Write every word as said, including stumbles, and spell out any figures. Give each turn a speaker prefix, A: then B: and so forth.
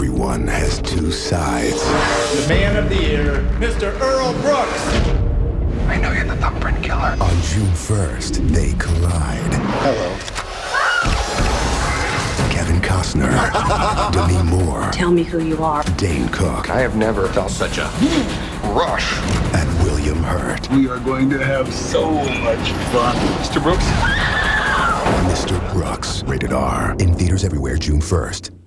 A: Everyone has two sides.
B: The man of the year, Mister Earl Brooks.
C: I know you're the thumbprint killer.
A: On June first, they collide.
B: Hello.
A: Kevin Costner, Demi Moore,
D: Tell me who you are.
A: Dane Cook,
C: I have never felt such a rush.
A: and William Hurt.
E: We are going to have so much fun.
C: Mister Brooks?
A: Mister Brooks, rated R. In theaters everywhere June first.